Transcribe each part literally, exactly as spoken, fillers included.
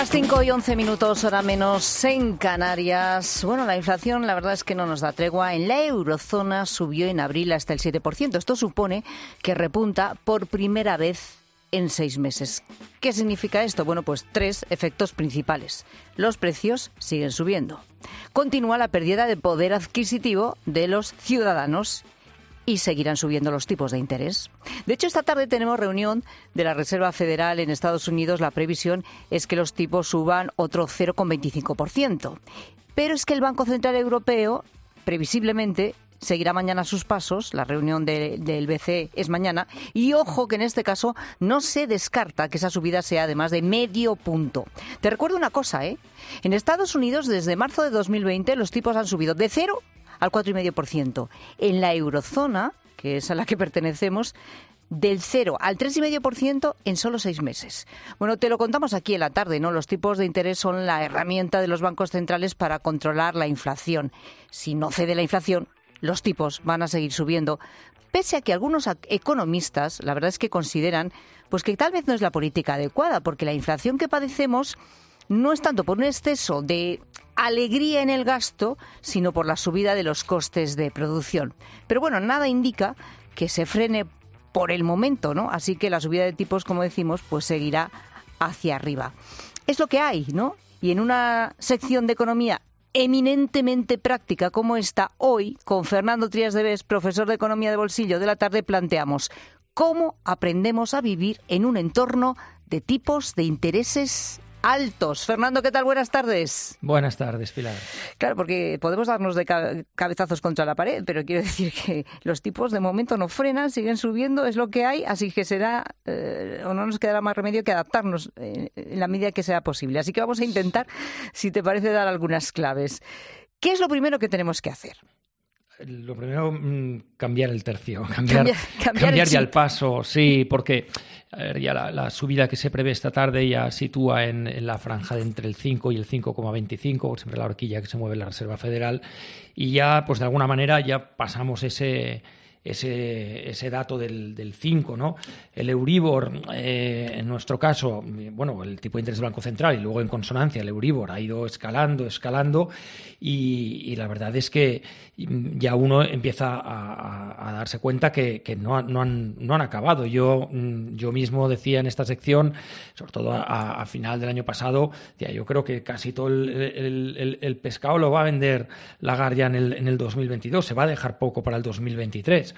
Las cinco y once minutos, hora menos en Canarias. Bueno, la inflación la verdad es que no nos da tregua. En la eurozona subió en abril hasta el siete por ciento. Esto supone que repunta por primera vez en seis meses. ¿Qué significa esto? Bueno, pues tres efectos principales. Los precios siguen subiendo. Continúa la pérdida de poder adquisitivo de los ciudadanos y seguirán subiendo los tipos de interés. De hecho, esta tarde tenemos reunión de la Reserva Federal en Estados Unidos. La previsión es que los tipos suban otro cero coma veinticinco por ciento. Pero es que el Banco Central Europeo, previsiblemente, seguirá mañana sus pasos. La reunión de, del B C E es mañana. Y ojo que en este caso no se descarta que esa subida sea de más de medio punto. Te recuerdo una cosa, ¿eh? En Estados Unidos, desde marzo de dos mil veinte, los tipos han subido de cero al cuatro coma cinco por ciento. En la eurozona, que es a la que pertenecemos, del cero al tres coma cinco por ciento en solo seis meses. Bueno, te lo contamos aquí en la tarde, ¿no? Los tipos de interés son la herramienta de los bancos centrales para controlar la inflación. Si no cede la inflación, los tipos van a seguir subiendo, pese a que algunos economistas, la verdad es que consideran pues que tal vez no es la política adecuada, porque la inflación que padecemos no es tanto por un exceso de alegría en el gasto, sino por la subida de los costes de producción. Pero bueno, nada indica que se frene por el momento, ¿no? Así que la subida de tipos, como decimos, pues seguirá hacia arriba. Es lo que hay, ¿no? Y en una sección de economía eminentemente práctica como esta, hoy, con Fernando Trías de Bes, profesor de Economía de Bolsillo de la Tarde, planteamos cómo aprendemos a vivir en un entorno de tipos de intereses altos. Fernando, ¿qué tal? Buenas tardes. Buenas tardes, Pilar. Claro, porque podemos darnos de cabezazos contra la pared, pero quiero decir que los tipos de momento no frenan, siguen subiendo, es lo que hay, así que será, eh, o no nos quedará más remedio que adaptarnos eh, en la medida que sea posible. Así que vamos a intentar, si te parece, dar algunas claves. ¿Qué es lo primero que tenemos que hacer? Lo primero, cambiar el tercio, cambiar, cambiar, cambiar, cambiar el ya el paso, sí, porque a ver, ya la, la subida que se prevé esta tarde ya sitúa en, en la franja de entre el cinco y el cinco coma veinticinco, siempre la horquilla que se mueve en la Reserva Federal, y ya, pues de alguna manera, ya pasamos ese... Ese, ese dato del, del cinco, ¿no? El Euribor, eh, en nuestro caso, bueno, el tipo de interés del Banco Central y luego en consonancia el Euribor ha ido escalando, escalando y, y la verdad es que ya uno empieza a, a, a darse cuenta que, que no, no, han, no han acabado. Yo, yo mismo decía en esta sección, sobre todo a, a final del año pasado, decía, yo creo que casi todo el, el, el, el pescado lo va a vender Lagarde ya en el, en el dos mil veintidós, se va a dejar poco para el dos mil veintitrés.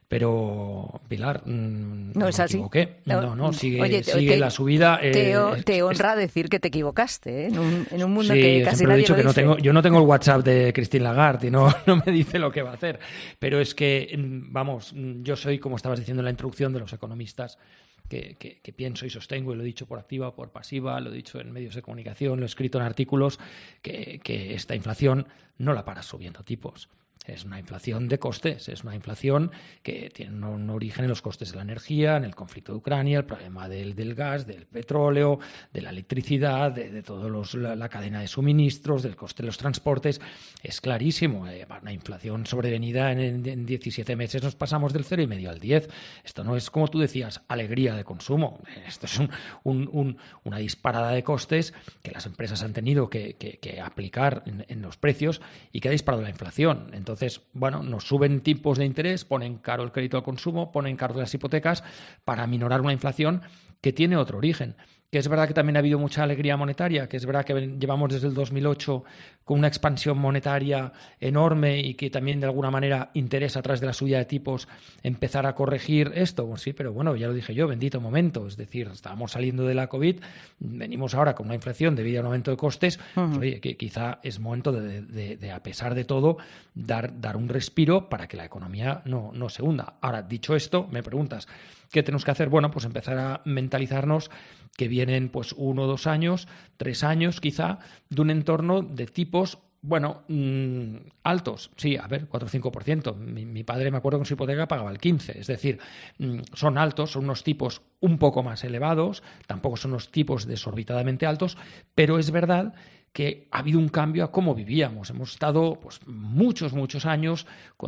Pero, Pilar, no, no es me así. equivoqué. No, no, sigue, Oye, sigue te, la subida. Eh, te, te honra es, decir que te equivocaste, ¿eh? en, un, en un mundo sí, que casi nadie he dicho lo que dice. No tengo, yo no tengo el WhatsApp de Christine Lagarde y no, no me dice lo que va a hacer. Pero es que, vamos, yo soy, como estabas diciendo en la introducción, de los economistas que, que, que pienso y sostengo, y lo he dicho por activa o por pasiva, lo he dicho en medios de comunicación, lo he escrito en artículos, que, que esta inflación no la para subiendo tipos. Es una inflación de costes, es una inflación que tiene un, un origen en los costes de la energía, en el conflicto de Ucrania, el problema del, del gas, del petróleo, de la electricidad, de, de toda la, la cadena de suministros, del coste de los transportes. Es clarísimo, eh, una inflación sobrevenida en, en, en diecisiete meses nos pasamos del cero coma cinco al diez. Esto no es, como tú decías, alegría de consumo. Esto es un, un, un, una disparada de costes que las empresas han tenido que, que, que aplicar en, en los precios y que ha disparado la inflación. Entonces, Entonces, bueno, nos suben tipos de interés, ponen caro el crédito al consumo, ponen caro las hipotecas para minorar una inflación que tiene otro origen. Que es verdad que también ha habido mucha alegría monetaria, que es verdad que llevamos desde el dos mil ocho con una expansión monetaria enorme y que también de alguna manera interesa a través de la subida de tipos empezar a corregir esto. Pues sí, pero bueno, ya lo dije yo, bendito momento. Es decir, estábamos saliendo de la COVID, venimos ahora con una inflación debido a un aumento de costes. Uh-huh. Pues, oye, que quizá es momento de, de, de, a pesar de todo, dar, dar un respiro para que la economía no, no se hunda. Ahora, dicho esto, me preguntas, ¿qué tenemos que hacer? Bueno, pues empezar a mentalizarnos que vienen pues uno, dos años, tres años quizá, de un entorno de tipos, bueno, mmm, altos. Sí, a ver, cuatro o cinco por ciento. Mi, mi padre, me acuerdo, con su hipoteca pagaba el quince por ciento. Es decir, mmm, son altos, son unos tipos un poco más elevados, tampoco son unos tipos desorbitadamente altos, pero es verdad que ha habido un cambio a cómo vivíamos. Hemos estado pues muchos, muchos años con donde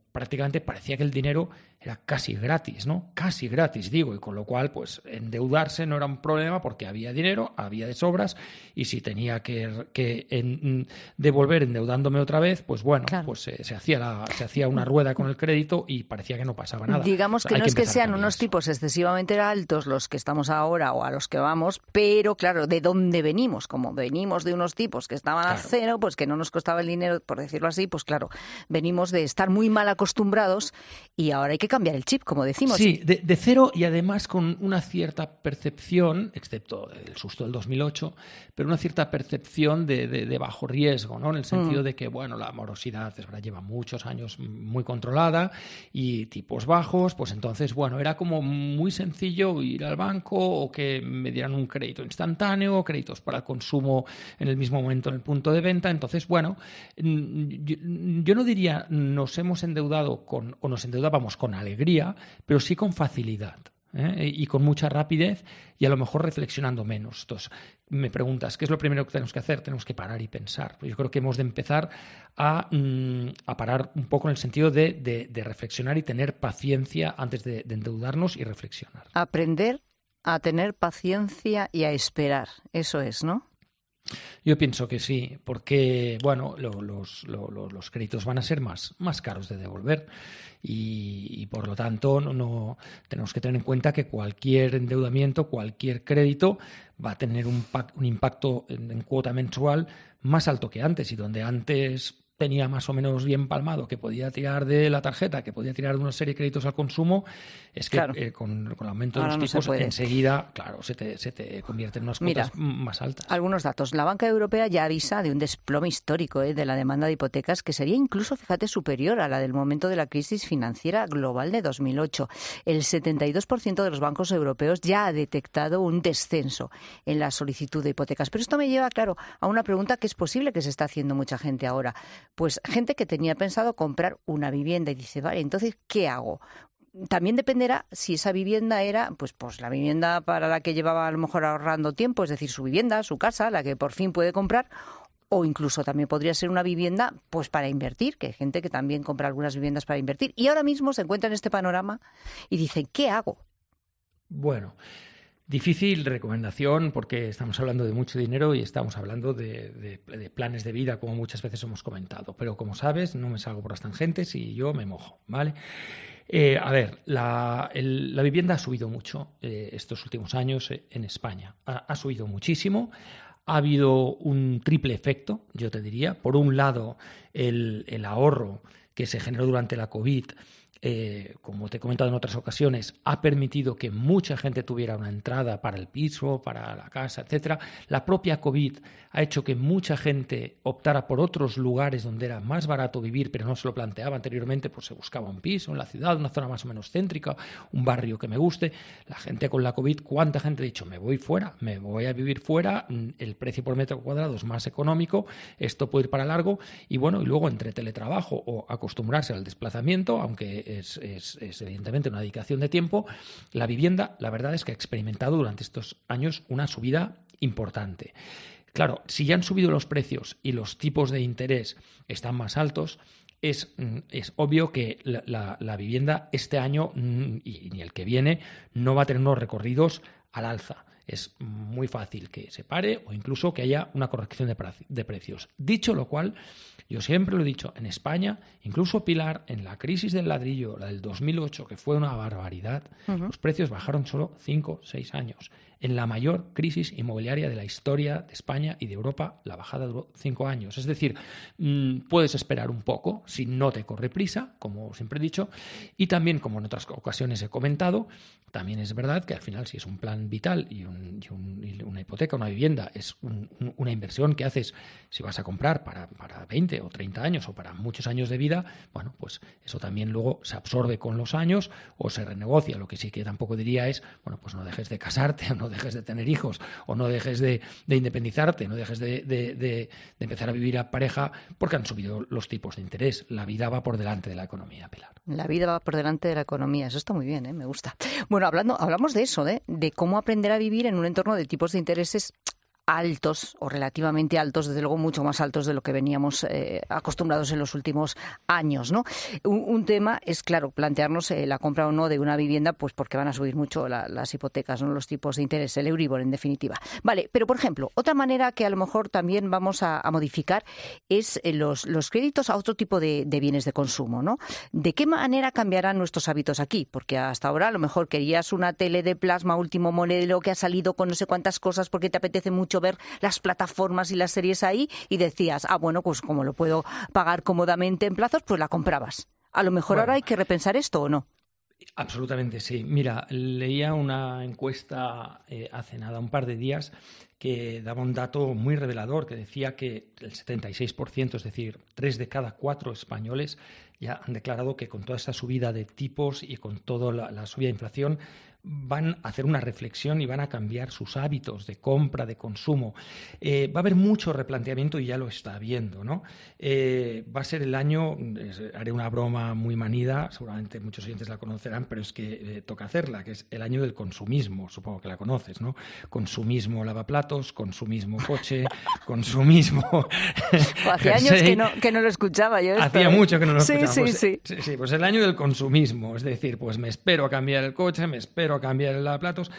prácticamente parecía que el dinero era casi gratis, ¿no? Casi gratis, digo, y con lo cual, pues, endeudarse no era un problema porque había dinero, había de sobras, y si tenía que, que en, devolver endeudándome otra vez, pues bueno, claro. pues eh, se, hacía la, se hacía una rueda con el crédito y parecía que no pasaba nada. Digamos que Hay no que es que sean unos eso. tipos excesivamente altos los que estamos ahora o a los que vamos, pero claro, ¿de dónde venimos? Como venimos de unos tipos que estaban claro. a cero, pues que no nos costaba el dinero, por decirlo así, pues claro, venimos de estar muy mal acostumbrados y ahora hay que cambiar el chip, como decimos. Sí, de, de cero y además con una cierta percepción, excepto el susto del dos mil ocho, pero una cierta percepción de, de, de bajo riesgo, ¿no? En el sentido mm. de que, bueno, la morosidad es verdad, lleva muchos años muy controlada y tipos bajos, pues entonces, bueno, era como muy sencillo ir al banco o que me dieran un crédito instantáneo, créditos para el consumo en el mismo momento en el punto de venta. Entonces, bueno, yo, yo no diría nos hemos endeudado con, o nos endeudábamos con alegría, pero sí con facilidad, ¿eh? y con mucha rapidez y a lo mejor reflexionando menos. Entonces, me preguntas, ¿qué es lo primero que tenemos que hacer? Tenemos que parar y pensar. Yo creo que hemos de empezar a, mm, a parar un poco en el sentido de, de, de reflexionar y tener paciencia antes de, de endeudarnos y reflexionar. Aprender a tener paciencia y a esperar, eso es, ¿no? Yo pienso que sí, porque bueno, lo, los, lo, los créditos van a ser más, más caros de devolver y, y por lo tanto no, no tenemos que tener en cuenta que cualquier endeudamiento, cualquier crédito va a tener un, un impacto en, en cuota mensual más alto que antes, y donde antes tenía más o menos bien palmado que podía tirar de la tarjeta, que podía tirar de una serie de créditos al consumo, es que claro. eh, con, con el aumento de Ahora los tipos no enseguida, claro, se te, se te convierte en unas cuotas Mira, más altas. Algunos datos. La banca europea ya avisa de un desplome histórico eh, de la demanda de hipotecas que sería incluso, fíjate, superior a la del momento de la crisis financiera global de dos mil ocho. El setenta y dos por ciento de los bancos europeos ya ha detectado un descenso en la solicitud de hipotecas. Pero esto me lleva, claro, a una pregunta que es posible que se está haciendo mucha gente ahora. Pues gente que tenía pensado comprar una vivienda y dice, vale, entonces, ¿qué hago? También dependerá si esa vivienda era pues, pues la vivienda para la que llevaba a lo mejor ahorrando tiempo, es decir, su vivienda, su casa, la que por fin puede comprar, o incluso también podría ser una vivienda pues para invertir, que hay gente que también compra algunas viviendas para invertir. Y ahora mismo se encuentra en este panorama y dicen, ¿qué hago? Bueno, difícil recomendación porque estamos hablando de mucho dinero y estamos hablando de, de, de planes de vida, como muchas veces hemos comentado. Pero como sabes, no me salgo por las tangentes y yo me mojo, ¿vale? Eh, a ver, la, el, la vivienda ha subido mucho eh, estos últimos años eh, en España. Ha, ha subido muchísimo. Ha habido un triple efecto, yo te diría. Por un lado, el, el ahorro que se generó durante la COVID, Eh, como te he comentado en otras ocasiones, ha permitido que mucha gente tuviera una entrada para el piso, para la casa, etcétera. La propia COVID ha hecho que mucha gente optara por otros lugares donde era más barato vivir, pero no se lo planteaba anteriormente, pues se buscaba un piso en la ciudad, una zona más o menos céntrica, un barrio que me guste. La gente con la COVID, ¿cuánta gente ha dicho, me voy fuera, me voy a vivir fuera, el precio por metro cuadrado es más económico, esto puede ir para largo? Y bueno, y luego entre teletrabajo o acostumbrarse al desplazamiento, aunque Es, es, es evidentemente una dedicación de tiempo, la vivienda, la verdad es que ha experimentado durante estos años una subida importante. Claro, si ya han subido los precios y los tipos de interés están más altos, es, es obvio que la, la, la vivienda este año y ni el que viene no va a tener unos recorridos al alza. Es muy fácil que se pare o incluso que haya una corrección de, pre- de precios. Dicho lo cual, yo siempre lo he dicho, en España, incluso Pilar, en la crisis del ladrillo, la del dos mil ocho, que fue una barbaridad, uh-huh. los precios bajaron solo cinco o seis años. En la mayor crisis inmobiliaria de la historia de España y de Europa, la bajada duró cinco años. Es decir, mmm, puedes esperar un poco si no te corre prisa, como siempre he dicho, y también, como en otras ocasiones he comentado, también es verdad que al final si es un plan vital y, un, y, un, y una hipoteca, una vivienda, es un, un, una inversión que haces si vas a comprar para, para veinte o treinta años o para muchos años de vida, bueno, pues eso también luego se absorbe con los años o se renegocia. Lo que sí que tampoco diría es, bueno, pues no dejes de casarte o no dejes de tener hijos o no dejes de, de independizarte, no dejes de, de, de, de empezar a vivir a pareja porque han subido los tipos de interés. La vida va por delante de la economía, Pilar. La vida va por delante de la economía. Eso está muy bien, ¿eh? Me gusta. Bueno, hablando, hablamos de eso, ¿eh? De cómo aprender a vivir en un entorno de tipos de intereses altos o relativamente altos, desde luego mucho más altos de lo que veníamos eh, acostumbrados en los últimos años, ¿no? Un, un tema es, claro, plantearnos eh, la compra o no de una vivienda, pues porque van a subir mucho la, las hipotecas, ¿no? Los tipos de interés, el Euribor en definitiva. Vale, pero por ejemplo, otra manera que a lo mejor también vamos a, a modificar es eh, los, los créditos a otro tipo de, de bienes de consumo, ¿no? ¿De qué manera cambiarán nuestros hábitos aquí? Porque hasta ahora a lo mejor querías una tele de plasma último modelo que ha salido con no sé cuántas cosas porque te apetece mucho ver las plataformas y las series ahí y decías, ah, bueno, pues como lo puedo pagar cómodamente en plazos, pues la comprabas. A lo mejor Bueno, ahora hay que repensar esto, ¿o no? Absolutamente, sí. Mira, leía una encuesta eh, hace nada, un par de días, que daba un dato muy revelador, que decía que el setenta y seis por ciento, es decir, tres de cada cuatro españoles, ya han declarado que con toda esta subida de tipos y con toda la, la subida de inflación van a hacer una reflexión y van a cambiar sus hábitos de compra, de consumo. Eh, va a haber mucho replanteamiento y ya lo está habiendo, ¿no? Eh, va a ser el año, eh, haré una broma muy manida, seguramente muchos oyentes la conocerán, pero es que eh, toca hacerla, que es el año del consumismo, supongo que la conoces, ¿no? Consumismo lavaplatos, consumismo coche, consumismo... Hacía años que no, que no lo escuchaba yo. Esto, Hacía ¿eh? mucho que no lo sí, escuchaba. Sí, pues, sí, sí. Sí, pues el año del consumismo, es decir, pues me espero a cambiar el coche, me espero a cambiar el lavaplatos.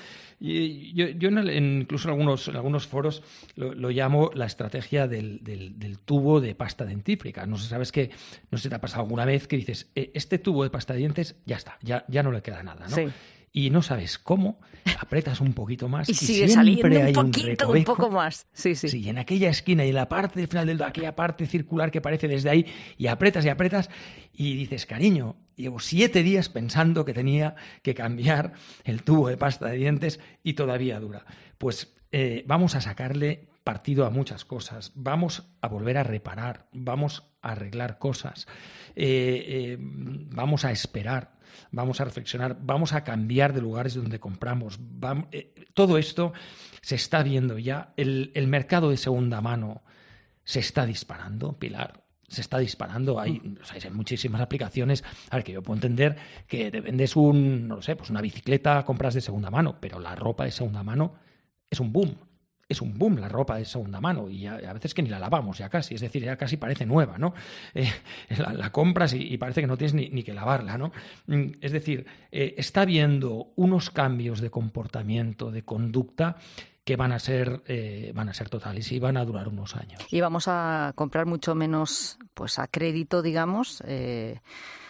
Y yo, yo en el, en, incluso en algunos, en algunos foros lo, lo llamo la estrategia del, del, del tubo de pasta dentífrica. No sé, sabes que, no sé si te ha pasado alguna vez que dices, este tubo de pasta de dientes ya está, ya, ya no le queda nada, ¿no? Sí. Y no sabes cómo, apretas un poquito más y, y sigue siempre saliendo hay un poquito, un, un poco más. Sí, sí. Sí, y en aquella esquina y en la parte del final de aquella parte circular que aparece desde ahí y apretas y apretas y dices, cariño, llevo siete días pensando que tenía que cambiar el tubo de pasta de dientes y todavía dura. Pues eh, vamos a sacarle partido a muchas cosas, vamos a volver a reparar, vamos a arreglar cosas, eh, eh, vamos a esperar, vamos a reflexionar, vamos a cambiar de lugares donde compramos. Vamos, eh, todo esto se está viendo ya. El, el mercado de segunda mano se está disparando, Pilar. Se está disparando. Hay, o sea, hay muchísimas aplicaciones. A ver, que yo puedo entender que te vendes un, no lo sé, pues una bicicleta, compras de segunda mano, pero la ropa de segunda mano es un boom. Es un boom la ropa de segunda mano y a, a veces que ni la lavamos ya casi, es decir, ya casi parece nueva, ¿no? Eh, la, la compras y, y parece que no tienes ni, ni que lavarla, ¿no? Es decir, eh, está habiendo unos cambios de comportamiento, de conducta que van a ser eh, van a ser totales y van a durar unos años. Y vamos a comprar mucho menos, pues a crédito, digamos. Eh...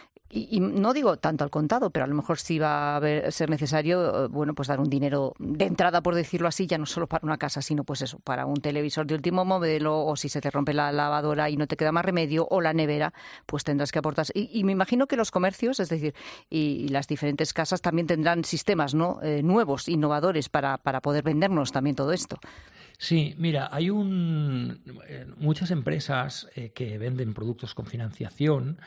Y, y no digo tanto al contado, pero a lo mejor sí va a haber, ser necesario, bueno, pues dar un dinero de entrada, por decirlo así, ya no solo para una casa, sino pues eso, para un televisor de último modelo, o si se te rompe la lavadora y no te queda más remedio, o la nevera, pues tendrás que aportar. Y, y me imagino que los comercios, es decir, y, y las diferentes casas también tendrán sistemas, ¿no? Eh, nuevos, innovadores, para, para poder vendernos también todo esto. Sí, mira, hay un eh, muchas empresas eh, que venden productos con financiación.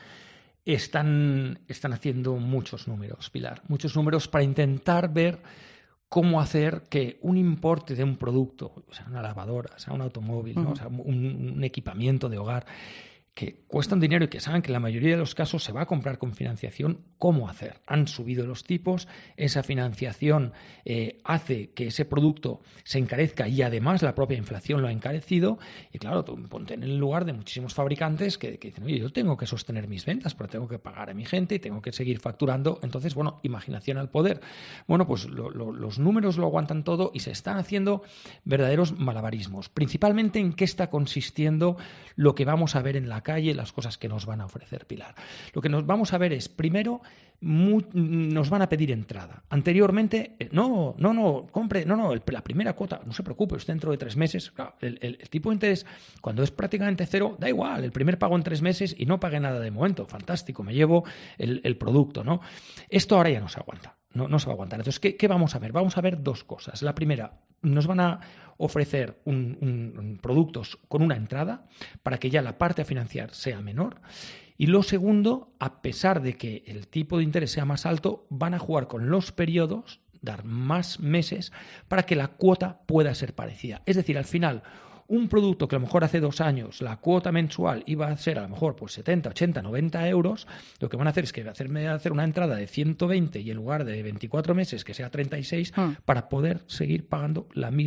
Están, están haciendo muchos números, Pilar, muchos números para intentar ver cómo hacer que un importe de un producto, o sea, una lavadora, o sea, un automóvil, ¿no? O sea, un, un equipamiento de hogar, que cuestan dinero y que saben que en la mayoría de los casos se va a comprar con financiación, ¿cómo hacer? Han subido los tipos, esa financiación eh, hace que ese producto se encarezca y además la propia inflación lo ha encarecido y claro, tú ponte en el lugar de muchísimos fabricantes que, que dicen, oye, yo tengo que sostener mis ventas, pero tengo que pagar a mi gente y tengo que seguir facturando, entonces, bueno, imaginación al poder. Bueno, pues lo, lo, los números lo aguantan todo y se están haciendo verdaderos malabarismos, principalmente en qué está consistiendo lo que vamos a ver en la calle, las cosas que nos van a ofrecer, Pilar. Lo que nos vamos a ver es, primero, muy, nos van a pedir entrada. Anteriormente, no, no, no, compre, no, no, el, la primera cuota, no se preocupe, usted dentro de tres meses, claro, el, el, el tipo de interés, cuando es prácticamente cero, da igual, el primer pago en tres meses y no pague nada de momento, fantástico, me llevo el, el producto, ¿no? Esto ahora ya no se aguanta. No, no se va a aguantar. Entonces, ¿qué, ¿qué vamos a ver? Vamos a ver dos cosas. La primera, nos van a ofrecer un, un, un productos con una entrada para que ya la parte a financiar sea menor. Y lo segundo, a pesar de que el tipo de interés sea más alto, van a jugar con los periodos, dar más meses para que la cuota pueda ser parecida. Es decir, al final, un producto que a lo mejor hace dos años la cuota mensual iba a ser a lo mejor pues setenta, ochenta, noventa euros, lo que van a hacer es que hacerme hacer una entrada de ciento veinte y en lugar de veinticuatro meses que sea treinta y seis mm. para poder seguir pagando la misma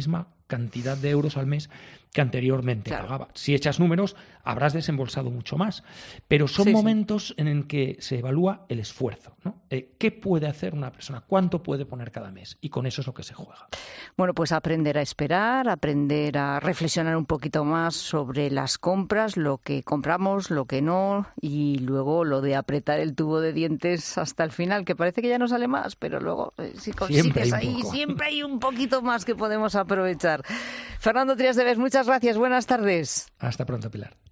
cantidad de euros al mes que anteriormente claro. pagaba. Si echas números, habrás desembolsado mucho más. Pero son sí, momentos sí. en el que se evalúa el esfuerzo, ¿no? Eh, ¿Qué puede hacer una persona? ¿Cuánto puede poner cada mes? Y con eso es lo que se juega. Bueno, pues aprender a esperar, aprender a reflexionar un poquito más sobre las compras, lo que compramos, lo que no, y luego lo de apretar el tubo de dientes hasta el final, que parece que ya no sale más, pero luego eh, si consigues ahí, poco. siempre hay un poquito más que podemos aprovechar. Fernando Trías de Bes, muchas gracias, buenas tardes. Hasta pronto, Pilar.